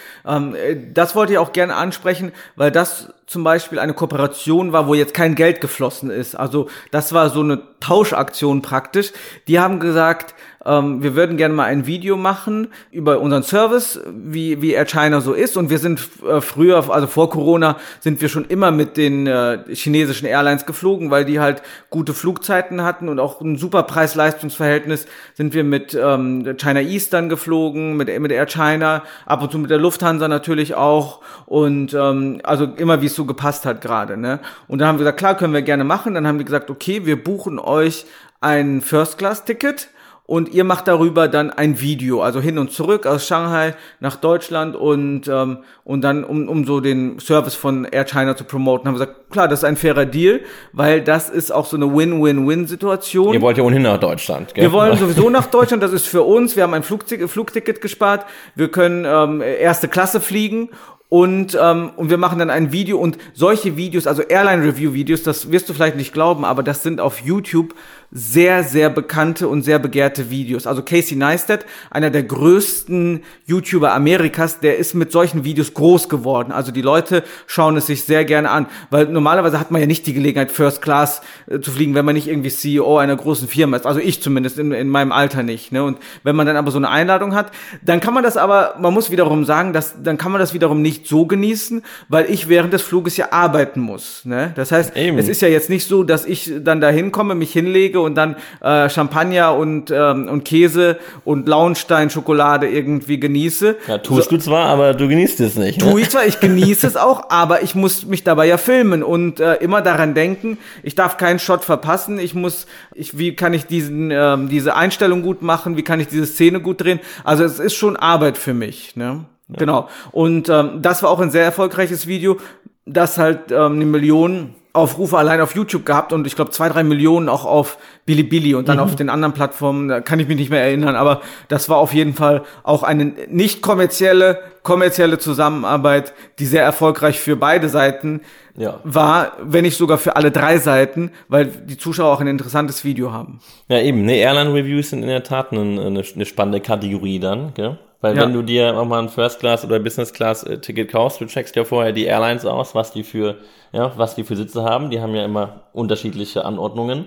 Das wollte ich auch gerne ansprechen, weil das zum Beispiel eine Kooperation war, wo jetzt kein Geld geflossen ist. Also das war so eine Tauschaktion praktisch. Die haben gesagt, wir würden gerne mal ein Video machen über unseren Service, wie Air China so ist. Und wir sind früher, also vor Corona, sind wir schon immer mit den chinesischen Airlines geflogen, weil die halt gute Flugzeiten hatten und auch ein super Preis-Leistungs-Verhältnis. Sind wir mit China Eastern geflogen, mit Air China, ab und zu mit der Lufthansa natürlich auch. Und also immer, wie es so gepasst hat gerade, ne? Und dann haben wir gesagt, klar, können wir gerne machen. Dann haben die gesagt, okay, wir buchen euch ein First-Class-Ticket. Und ihr macht darüber dann ein Video, also hin und zurück aus Shanghai nach Deutschland und dann, um so den Service von Air China zu promoten, haben wir gesagt, klar, das ist ein fairer Deal, weil das ist auch so eine Win-Win-Win-Situation. Ihr wollt ja ohnehin nach Deutschland, gell? Wir wollen sowieso nach Deutschland, das ist für uns, wir haben ein Flugticket gespart, wir können erste Klasse fliegen Und wir machen dann ein Video und solche Videos, also Airline-Review-Videos, das wirst du vielleicht nicht glauben, aber das sind auf YouTube sehr, sehr bekannte und sehr begehrte Videos. Also Casey Neistat, einer der größten YouTuber Amerikas, der ist mit solchen Videos groß geworden. Also die Leute schauen es sich sehr gerne an, weil normalerweise hat man ja nicht die Gelegenheit, First Class zu fliegen, wenn man nicht irgendwie CEO einer großen Firma ist. Also ich zumindest in meinem Alter nicht. Ne? Und wenn man dann aber so eine Einladung hat, dann kann man das aber, man muss wiederum sagen, dann kann man das wiederum nicht so genießen, weil ich während des Fluges ja arbeiten muss. Ne? Das heißt, Es ist ja jetzt nicht so, dass ich dann da hinkomme, mich hinlege und dann Champagner und Käse und Lauenstein-Schokolade irgendwie genieße. Ja, tust du zwar, aber du genießt es nicht. Ne? Tue ich zwar, ich genieße es auch, aber ich muss mich dabei ja filmen und immer daran denken, ich darf keinen Shot verpassen, wie kann ich diese Einstellung gut machen, wie kann ich diese Szene gut drehen. Also es ist schon Arbeit für mich, ne? Ja. Genau. Und das war auch ein sehr erfolgreiches Video, das halt 1 Million Aufrufe allein auf YouTube gehabt und ich glaube 2-3 Millionen auch auf Bilibili und dann auf den anderen Plattformen, da kann ich mich nicht mehr erinnern, aber das war auf jeden Fall auch eine nicht kommerzielle Zusammenarbeit, die sehr erfolgreich für beide Seiten war, wenn nicht sogar für alle 3 Seiten, weil die Zuschauer auch ein interessantes Video haben. Ja eben, Airline-Reviews sind in der Tat eine spannende Kategorie dann, gell? Weil wenn du dir auch mal ein First-Class- oder Business-Class-Ticket kaufst, du checkst ja vorher die Airlines aus, was die für Sitze haben. Die haben ja immer unterschiedliche Anordnungen,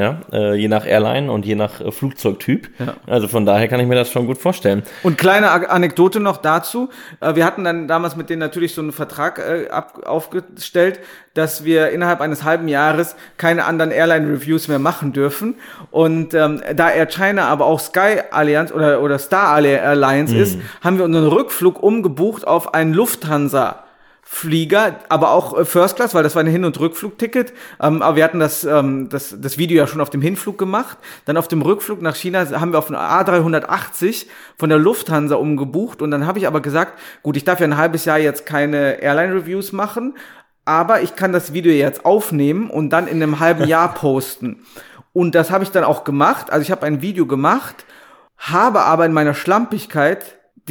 je nach Airline und je nach Flugzeugtyp. Ja. Also von daher kann ich mir das schon gut vorstellen. Und kleine Anekdote noch dazu. Wir hatten dann damals mit denen natürlich so einen Vertrag aufgestellt, dass wir innerhalb eines halben Jahres keine anderen Airline-Reviews mehr machen dürfen. Und da Air China aber auch Sky Alliance oder Star Alliance ist, haben wir unseren Rückflug umgebucht auf einen Lufthansa-Flieger, aber auch First Class, weil das war ein Hin- und Rückflugticket. Aber wir hatten das Video ja schon auf dem Hinflug gemacht. Dann auf dem Rückflug nach China haben wir auf eine A380 von der Lufthansa umgebucht. Und dann habe ich aber gesagt, gut, ich darf ja ein halbes Jahr jetzt keine Airline-Reviews machen, aber ich kann das Video jetzt aufnehmen und dann in einem halben Jahr posten. Und das habe ich dann auch gemacht. Also ich habe ein Video gemacht, habe aber in meiner Schlampigkeit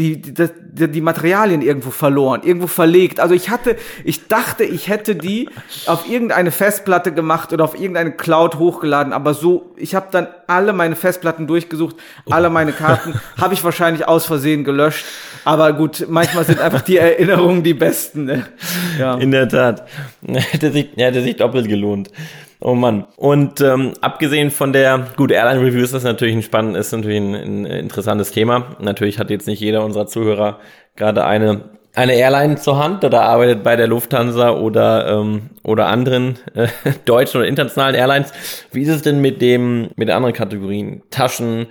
die Materialien irgendwo verloren, irgendwo verlegt. Also ich dachte, ich hätte die auf irgendeine Festplatte gemacht oder auf irgendeine Cloud hochgeladen, aber ich habe dann alle meine Festplatten durchgesucht, alle meine Karten habe ich wahrscheinlich aus Versehen gelöscht. Aber gut, manchmal sind einfach die Erinnerungen die besten. Ne? Ja. In der Tat. Hätte sich doppelt gelohnt. Oh Mann. Und abgesehen von Airline-Review ist das natürlich ein interessantes Thema. Natürlich hat jetzt nicht jeder unserer Zuhörer gerade eine Airline zur Hand oder arbeitet bei der Lufthansa oder anderen deutschen oder internationalen Airlines. Wie ist es denn mit den anderen Kategorien? Taschen,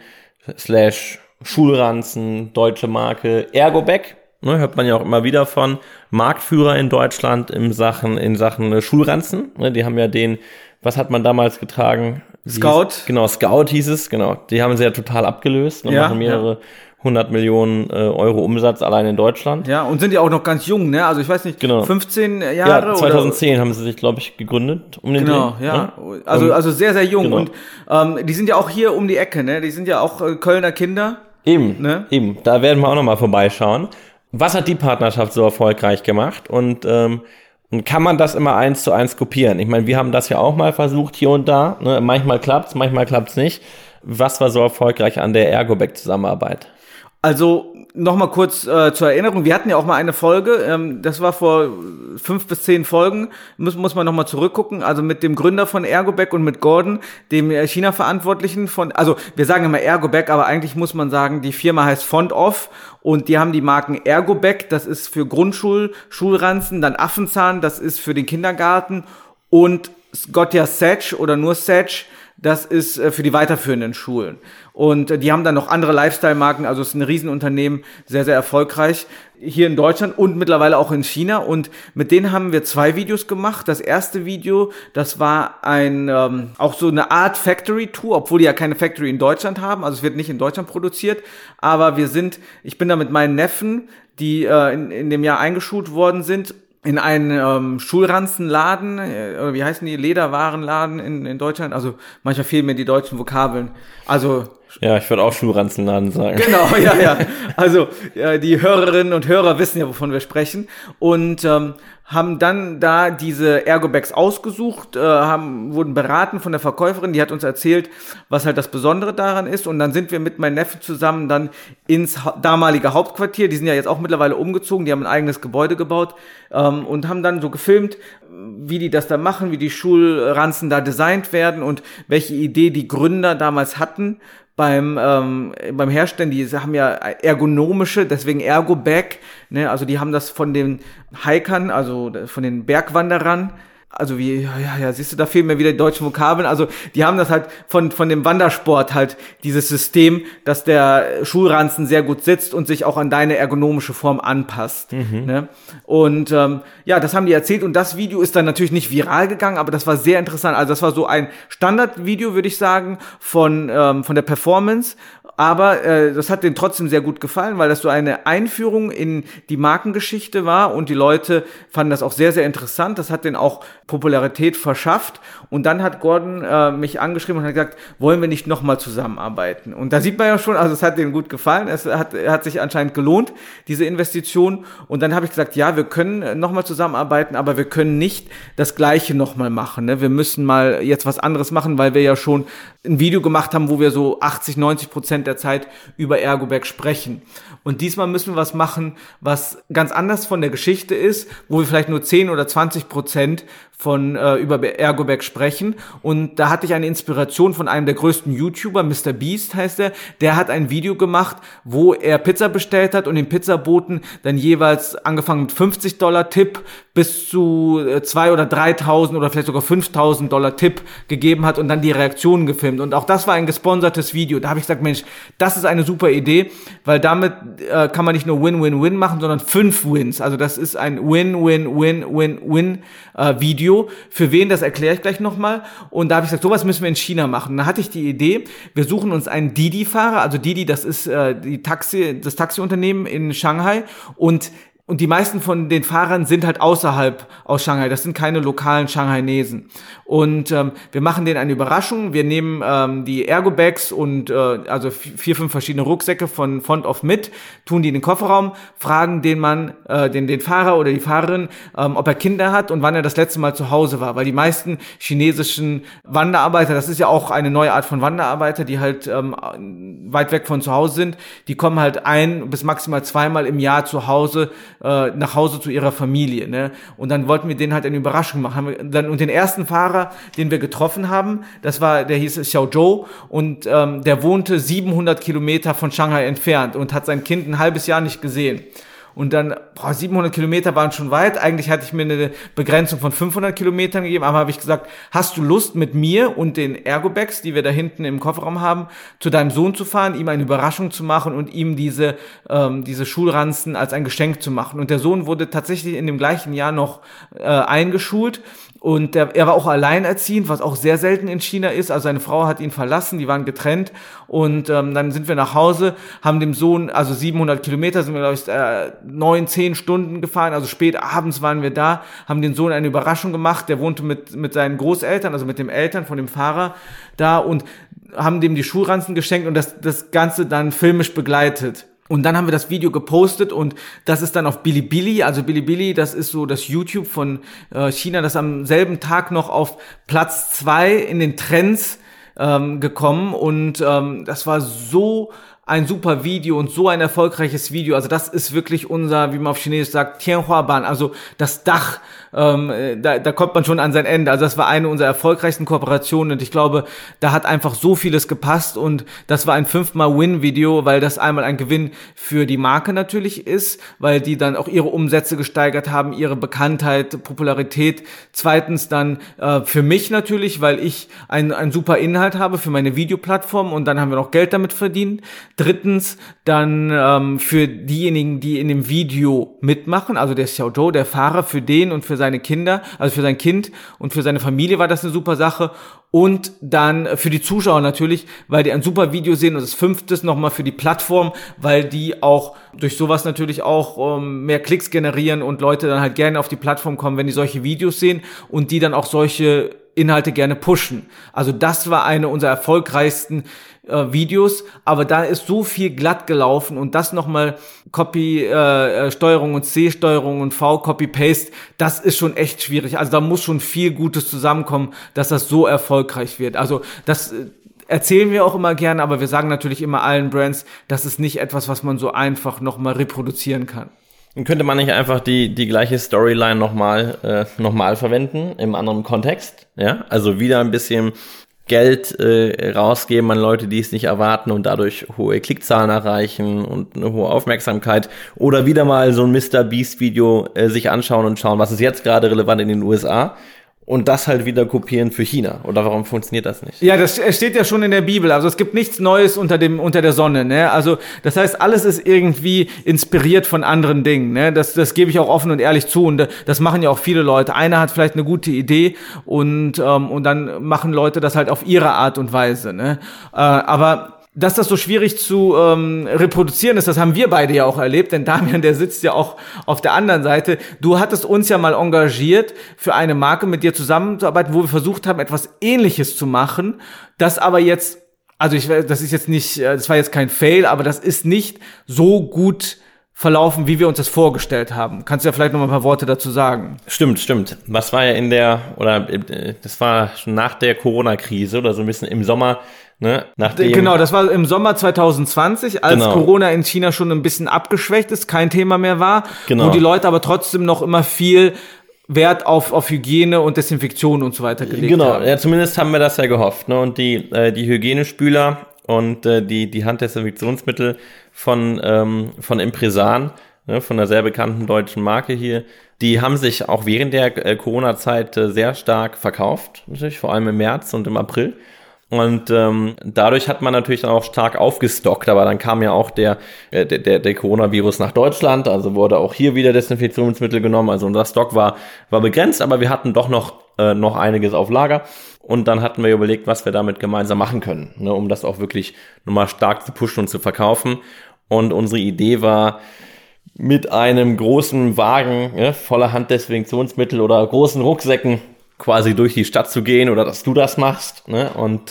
Schulranzen, deutsche Marke, Ergo-Bag? Ne, hört man ja auch immer wieder von. Marktführer in Deutschland in Sachen Schulranzen. Ne, die haben ja was hat man damals getragen? Scout. Scout hieß es, genau. Die haben sie ja total abgelöst. Ne, machen mehrere 100 Millionen Euro Umsatz allein in Deutschland. Ja, und sind ja auch noch ganz jung, ne? Also ich weiß nicht, 15 Jahre? Ja, 2010 haben sie sich, glaube ich, gegründet. Also sehr, sehr jung. Genau. Und die sind ja auch hier um die Ecke, ne? Die sind ja auch Kölner Kinder. Eben, ne? Eben. Da werden wir auch nochmal vorbeischauen. Was hat die Partnerschaft so erfolgreich gemacht? Und kann man das immer 1:1 kopieren? Ich meine, wir haben das ja auch mal versucht hier und da. Ne? Manchmal klappt's nicht. Was war so erfolgreich an der Ergo-Bag-Zusammenarbeit? Also nochmal kurz zur Erinnerung, wir hatten ja auch mal eine Folge, das war vor 5 bis 10 Folgen, muss man nochmal zurückgucken, also mit dem Gründer von Ergo-Bag und mit Gordon, dem China-Verantwortlichen also wir sagen immer Ergo-Bag, aber eigentlich muss man sagen, die Firma heißt Fond-Off und die haben die Marken Ergo-Bag, das ist für Schulranzen, dann Affenzahn, das ist für den Kindergarten und Scotia Sedge oder nur Sedge, das ist für die weiterführenden Schulen. Und die haben dann noch andere Lifestyle-Marken, also es ist ein Riesenunternehmen, sehr, sehr erfolgreich hier in Deutschland und mittlerweile auch in China. Und mit denen haben wir 2 Videos gemacht. Das erste Video, das war auch so eine Art Factory-Tour, obwohl die ja keine Factory in Deutschland haben. Also es wird nicht in Deutschland produziert. Aber ich bin da mit meinen Neffen, die in dem Jahr eingeschult worden sind, in einen Schulranzenladen, wie heißen die, Lederwarenladen in Deutschland, also manchmal fehlen mir die deutschen Vokabeln, also Ja, ich würde auch Schuhranzenladen sagen. Genau, ja. Also die Hörerinnen und Hörer wissen ja, wovon wir sprechen. Und haben dann da diese Ergobags ausgesucht, wurden beraten von der Verkäuferin, die hat uns erzählt, was halt das Besondere daran ist. Und dann sind wir mit meinem Neffen zusammen dann ins damalige Hauptquartier, die sind ja jetzt auch mittlerweile umgezogen, die haben ein eigenes Gebäude gebaut, und haben dann so gefilmt, wie die das da machen, wie die Schulranzen da designt werden und welche Idee die Gründer damals hatten beim Herstellen. Die haben ja ergonomische, deswegen Ergobag, ne, also die haben das von den Hikern, also von den Bergwanderern, also siehst du, da fehlen mir wieder die deutschen Vokabeln, also die haben das halt von dem Wandersport halt, dieses System, dass der Schulranzen sehr gut sitzt und sich auch an deine ergonomische Form anpasst, ne? Und das haben die erzählt und das Video ist dann natürlich nicht viral gegangen, aber das war sehr interessant, also das war so ein Standardvideo, würde ich sagen, von der Performance, aber das hat denen trotzdem sehr gut gefallen, weil das so eine Einführung in die Markengeschichte war und die Leute fanden das auch sehr, sehr interessant, das hat denen auch Popularität verschafft und dann hat Gordon mich angeschrieben und hat gesagt, wollen wir nicht nochmal zusammenarbeiten? Und da sieht man ja schon, also es hat denen gut gefallen, es hat sich anscheinend gelohnt, diese Investition und dann habe ich gesagt, ja, wir können nochmal zusammenarbeiten, aber wir können nicht das Gleiche nochmal machen, ne? Wir müssen mal jetzt was anderes machen, weil wir ja schon ein Video gemacht haben, wo wir so 80-90% der Zeit über Ergobag sprechen. Und diesmal müssen wir was machen, was ganz anders von der Geschichte ist, wo wir vielleicht nur 10 oder 20% über Ergobag sprechen. Und da hatte ich eine Inspiration von einem der größten YouTuber, Mr. Beast heißt er. Der hat ein Video gemacht, wo er Pizza bestellt hat und den Pizzaboten dann jeweils angefangen mit $50 Tipp bis zu 2.000 oder 3.000 oder vielleicht sogar $5.000 Tipp gegeben hat und dann die Reaktionen gefilmt. Und auch das war ein gesponsertes Video. Da habe ich gesagt, Mensch, das ist eine super Idee, weil damit kann man nicht nur Win-Win-Win machen, sondern 5 Wins. Also das ist ein Win-Win-Win-Win-Win Video. Für wen, das erkläre ich gleich nochmal. Und da habe ich gesagt, sowas müssen wir in China machen. Und da hatte ich die Idee, wir suchen uns einen Didi-Fahrer. Also Didi, das ist das Taxiunternehmen in Shanghai. Und die meisten von den Fahrern sind halt außerhalb aus Shanghai. Das sind keine lokalen Shanghainesen. Und wir machen denen eine Überraschung. Wir nehmen die Ergobags und also 4, 5 verschiedene Rucksäcke von Font of mit, tun die in den Kofferraum, fragen den Fahrer oder die Fahrerin, ob er Kinder hat und wann er das letzte Mal zu Hause war. Weil die meisten chinesischen Wanderarbeiter, das ist ja auch eine neue Art von Wanderarbeiter, die halt weit weg von zu Hause sind, die kommen halt 1 bis maximal 2-mal im Jahr nach Hause zu ihrer Familie, ne? Und dann wollten wir denen halt eine Überraschung machen. Und den ersten Fahrer, den wir getroffen haben, der hieß Xiao Zhou und der wohnte 700 Kilometer von Shanghai entfernt und hat sein Kind ein halbes Jahr nicht gesehen. Und dann, 700 Kilometer waren schon weit. Eigentlich hatte ich mir eine Begrenzung von 500 Kilometern gegeben, aber habe ich gesagt, hast du Lust mit mir und den Ergobags, die wir da hinten im Kofferraum haben, zu deinem Sohn zu fahren, ihm eine Überraschung zu machen und ihm diese Schulranzen als ein Geschenk zu machen. Und der Sohn wurde tatsächlich in dem gleichen Jahr noch eingeschult. Und er war auch alleinerziehend, was auch sehr selten in China ist. Also seine Frau hat ihn verlassen, die waren getrennt. Und dann sind wir nach Hause, haben dem Sohn, also 700 Kilometer sind wir, glaube ich, 9-10 Stunden gefahren. Also spät abends waren wir da, haben den Sohn eine Überraschung gemacht. Der wohnte mit seinen Großeltern, also mit den Eltern von dem Fahrer da und haben dem die Schulranzen geschenkt und das Ganze dann filmisch begleitet. Und dann haben wir das Video gepostet und das ist dann auf Bilibili, also Bilibili, das ist so das YouTube von China, das am selben Tag noch auf Platz 2 in den Trends gekommen und das war so ein super Video und so ein erfolgreiches Video. Also das ist wirklich unser, wie man auf Chinesisch sagt, Tianhuaban, also das Dach. Da kommt man schon an sein Ende. Also das war eine unserer erfolgreichsten Kooperationen und ich glaube, da hat einfach so vieles gepasst und das war ein 5-mal-Win-Video, weil das einmal ein Gewinn für die Marke natürlich ist, weil die dann auch ihre Umsätze gesteigert haben, ihre Bekanntheit, Popularität. Zweitens dann für mich natürlich, weil ich einen super Inhalt habe für meine Videoplattform und dann haben wir noch Geld damit verdient. Drittens dann für diejenigen, die in dem Video mitmachen, also der Xiao Zhou, der Fahrer, für den und für seine Kinder, also für sein Kind und für seine Familie war das eine super Sache. Und dann für die Zuschauer natürlich, weil die ein super Video sehen. Und das 5. nochmal für die Plattform, weil die auch durch sowas natürlich auch mehr Klicks generieren und Leute dann halt gerne auf die Plattform kommen, wenn die solche Videos sehen und die dann auch solche Inhalte gerne pushen. Also das war eine unserer erfolgreichsten Videos, aber da ist so viel glatt gelaufen und das nochmal Copy-Steuerung und C-Steuerung und V-Copy-Paste, das ist schon echt schwierig. Also da muss schon viel Gutes zusammenkommen, dass das so erfolgreich wird. Also das erzählen wir auch immer gerne, aber wir sagen natürlich immer allen Brands, das ist nicht etwas, was man so einfach nochmal reproduzieren kann. Könnte man nicht einfach die gleiche Storyline nochmal verwenden, im anderen Kontext? Ja, also wieder ein bisschen Geld rausgeben an Leute, die es nicht erwarten und dadurch hohe Klickzahlen erreichen und eine hohe Aufmerksamkeit. Oder wieder mal so ein MrBeast-Video sich anschauen und schauen, was ist jetzt gerade relevant in den USA. Und das halt wieder kopieren für China. Oder warum funktioniert das nicht? Ja, das steht ja schon in der Bibel. Also es gibt nichts Neues unter der Sonne, ne? Also das heißt, alles ist irgendwie inspiriert von anderen Dingen, ne? Das gebe ich auch offen und ehrlich zu. Und das machen ja auch viele Leute. Einer hat vielleicht eine gute Idee und dann machen Leute das halt auf ihre Art und Weise, ne? Aber dass das so schwierig zu reproduzieren ist, das haben wir beide ja auch erlebt, denn Damian, der sitzt ja auch auf der anderen Seite. Du hattest uns ja mal engagiert, für eine Marke mit dir zusammenzuarbeiten, wo wir versucht haben, etwas Ähnliches zu machen, das aber jetzt, also das ist jetzt nicht, das war jetzt kein Fail, aber das ist nicht so gut verlaufen, wie wir uns das vorgestellt haben. Kannst du ja vielleicht noch mal ein paar Worte dazu sagen? Stimmt. Was war ja das war schon nach der Corona-Krise oder so ein bisschen im Sommer, ne? Genau, das war im Sommer 2020, als Corona in China schon ein bisschen abgeschwächt ist, kein Thema mehr war, wo die Leute aber trotzdem noch immer viel Wert auf Hygiene und Desinfektion und so weiter gelegt haben. Genau, ja, zumindest haben wir das ja gehofft, ne? Und die Hygienespüler und die Handdesinfektionsmittel von Impresan, ne, von einer sehr bekannten deutschen Marke hier, die haben sich auch während der Corona-Zeit sehr stark verkauft, natürlich, vor allem im März und im April. Und dadurch hat man natürlich dann auch stark aufgestockt, aber dann kam ja auch der Coronavirus nach Deutschland, also wurde auch hier wieder Desinfektionsmittel genommen, also unser Stock war begrenzt, aber wir hatten doch noch einiges auf Lager. Und dann hatten wir überlegt, was wir damit gemeinsam machen können, ne, um das auch wirklich nochmal stark zu pushen und zu verkaufen. Und unsere Idee war, mit einem großen Wagen, ja, voller Handdesinfektionsmittel oder großen Rucksäcken quasi durch die Stadt zu gehen oder dass du das machst, ne, und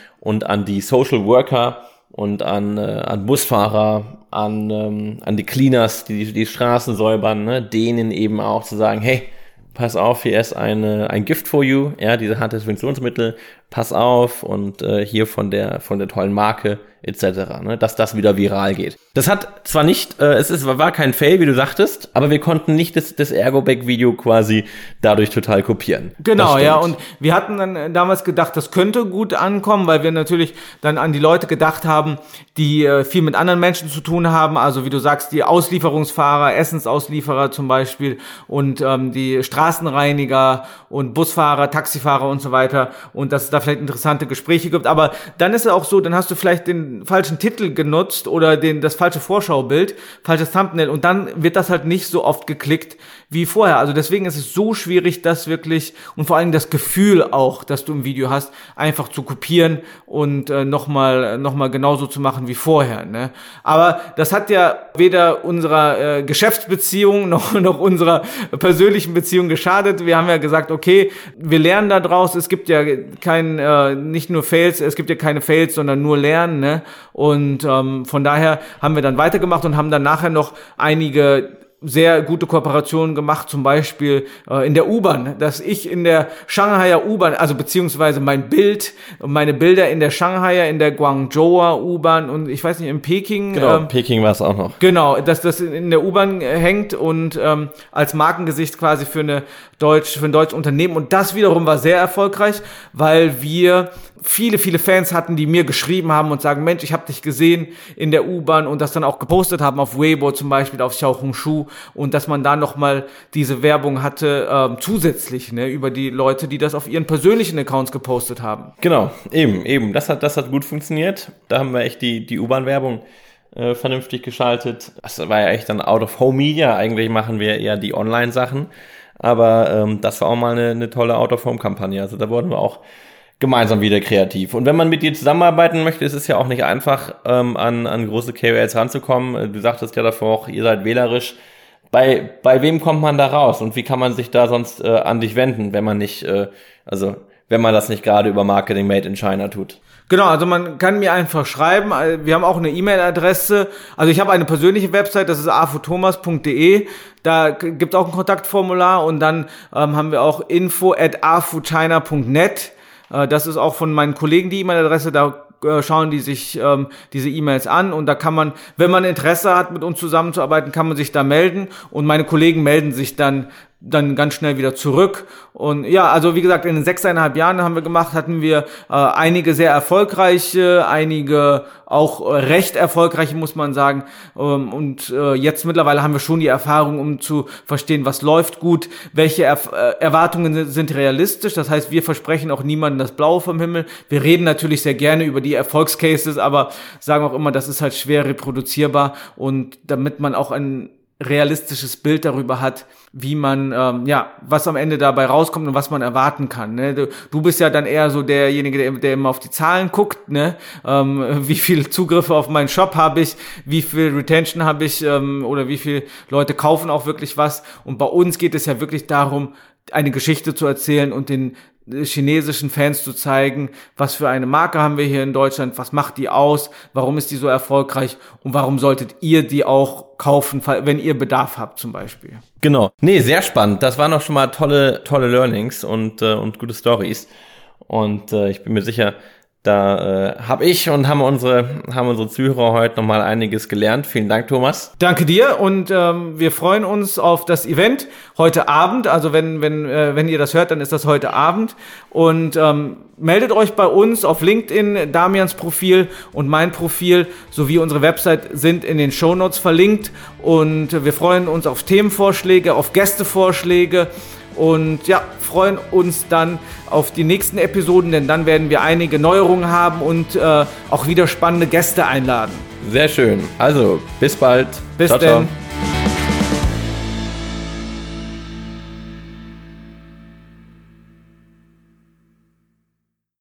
an die Social Worker und an Busfahrer, an die Cleaners, die Straßen säubern, ne, denen eben auch zu sagen, hey, pass auf, hier ist ein Gift for you, ja, diese Handdesinfektionsmittel, pass auf und hier von der tollen Marke etc., ne, dass das wieder viral geht. Das hat zwar nicht, war kein Fail, wie du sagtest, aber wir konnten nicht das Ergo-Bag-Video quasi dadurch total kopieren. Genau, ja, und wir hatten dann damals gedacht, das könnte gut ankommen, weil wir natürlich dann an die Leute gedacht haben, die viel mit anderen Menschen zu tun haben, also wie du sagst, die Auslieferungsfahrer, Essensauslieferer zum Beispiel und die Straßenreiniger und Busfahrer, Taxifahrer und so weiter und dass es da vielleicht interessante Gespräche gibt, aber dann ist es auch so, dann hast du vielleicht den falschen Titel genutzt oder das falsche Vorschaubild, falsches Thumbnail und dann wird das halt nicht so oft geklickt wie vorher. Also deswegen ist es so schwierig, das wirklich und vor allem das Gefühl auch, das du im Video hast, einfach zu kopieren und nochmal genauso zu machen wie vorher, ne? Aber das hat ja weder unserer Geschäftsbeziehung noch unserer persönlichen Beziehung geschadet. Wir haben ja gesagt, okay, wir lernen da draus. Es gibt ja nicht nur Fails, es gibt ja keine Fails, sondern nur Lernen, ne? Und von daher haben wir dann weitergemacht und haben dann nachher noch einige sehr gute Kooperationen gemacht, zum Beispiel in der U-Bahn, dass ich in der Shanghaier U-Bahn, also beziehungsweise meine Bilder in der Shanghaier, in der Guangzhouer U-Bahn und ich weiß nicht, in Peking. Genau, Peking war es auch noch. Genau, dass das in der U-Bahn hängt und als Markengesicht quasi für ein deutsches Unternehmen und das wiederum war sehr erfolgreich, weil wir viele Fans hatten, die mir geschrieben haben und sagen, Mensch, ich habe dich gesehen in der U-Bahn und das dann auch gepostet haben auf Weibo zum Beispiel, auf Xiaohongshu und dass man da nochmal diese Werbung hatte, zusätzlich, ne, über die Leute, die das auf ihren persönlichen Accounts gepostet haben. Genau, eben. Das hat gut funktioniert. Da haben wir echt die U-Bahn-Werbung vernünftig geschaltet. Das war ja echt dann Out-of-Home-Media. Eigentlich machen wir eher die Online-Sachen. Aber das war auch mal eine tolle Out-of-Home-Kampagne. Also da wurden wir auch gemeinsam wieder kreativ. Und wenn man mit dir zusammenarbeiten möchte, ist es ja auch nicht einfach, an große KOLs ranzukommen. Du sagtest ja davor auch, ihr seid wählerisch. Bei wem kommt man da raus? Und wie kann man sich da sonst an dich wenden, wenn man nicht, wenn man das nicht gerade über Marketing Made in China tut? Genau, also man kann mir einfach schreiben. Wir haben auch eine E-Mail-Adresse. Also ich habe eine persönliche Website, das ist afuthomas.de. Da gibt es auch ein Kontaktformular und dann haben wir auch info@afuchina.net. Das ist auch von meinen Kollegen die E-Mail-Adresse. Da schauen die sich diese E-Mails an und da kann man, wenn man Interesse hat, mit uns zusammenzuarbeiten, kann man sich da melden und meine Kollegen melden sich dann ganz schnell wieder zurück. Und ja, also wie gesagt, in den 6,5 Jahren haben wir gemacht, hatten wir einige sehr erfolgreiche, einige auch recht erfolgreiche, muss man sagen. Und jetzt mittlerweile haben wir schon die Erfahrung, um zu verstehen, was läuft gut, welche Erwartungen sind realistisch. Das heißt, wir versprechen auch niemandem das Blaue vom Himmel. Wir reden natürlich sehr gerne über die Erfolgscases, aber sagen auch immer, das ist halt schwer reproduzierbar. Und damit man auch ein realistisches Bild darüber hat, wie man, was am Ende dabei rauskommt und was man erwarten kann. Ne? Du bist ja dann eher so derjenige, der immer auf die Zahlen guckt, ne? Wie viel Zugriffe auf meinen Shop habe ich, wie viel Retention habe ich oder wie viele Leute kaufen auch wirklich was. Und bei uns geht es ja wirklich darum, eine Geschichte zu erzählen und den chinesischen Fans zu zeigen, was für eine Marke haben wir hier in Deutschland, was macht die aus, warum ist die so erfolgreich und warum solltet ihr die auch kaufen, wenn ihr Bedarf habt zum Beispiel. Genau. Nee, sehr spannend. Das waren auch schon mal tolle Learnings und gute Stories. Und ich bin mir sicher, da habe ich und haben unsere Zuhörer heute nochmal einiges gelernt. Vielen Dank, Thomas. Danke dir und wir freuen uns auf das Event heute Abend. Also wenn ihr das hört, dann ist das heute Abend. Und meldet euch bei uns auf LinkedIn. Damians Profil und mein Profil sowie unsere Website sind in den Shownotes verlinkt. Und wir freuen uns auf Themenvorschläge, auf Gästevorschläge. Und ja, freuen uns dann auf die nächsten Episoden, denn dann werden wir einige Neuerungen haben und auch wieder spannende Gäste einladen. Sehr schön. Also, bis bald. Bis ciao, dann. ciao.